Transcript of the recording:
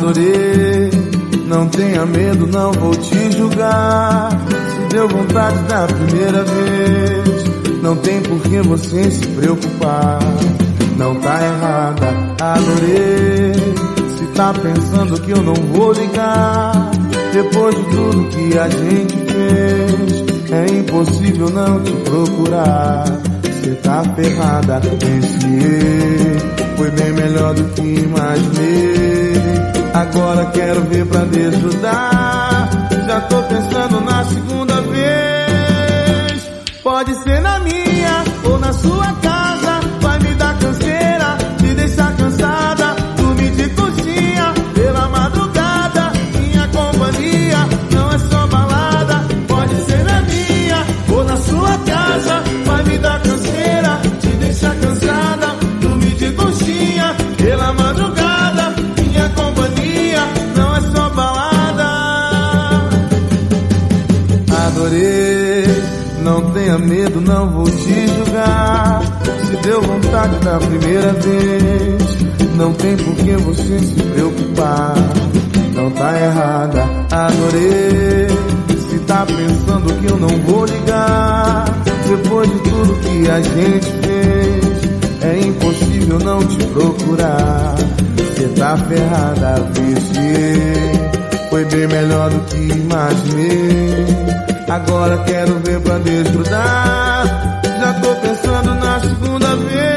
Adorei, não tenha medo, não vou te julgar. Se deu vontade da primeira vez, não tem por que você se preocupar. Não tá errada, adorei. Se tá pensando que eu não vou ligar, depois de tudo que a gente fez, é impossível não te procurar. Cê tá ferrada, esse erro foi bem melhor do que imaginei. Agora quero ver pra desgrudar. Já tô pensando na segunda vez. Pode ser na minha ou na sua casa. Vai me dar canseira, me deixar cansada. Dormir de coxinha pela madrugada. Minha companhia não é só balada. Pode ser na minha ou na sua casa. Vai me dar canseira, te deixar cansada. Dormir de coxinha pela madrugada. Minha companhia não é só balada. Adorei, não tenha medo, não vou te julgar. Se deu vontade da primeira vez, não tem por que você se preocupar. Não tá errada, adorei. Se tá pensando que eu não vou ligar, depois de tudo que a gente fez, é impossível não te procurar. Cê tá ferrada, viciei. Foi bem melhor do que imaginei. Agora quero ver pra desgrudar. Já tô pensando na segunda vez.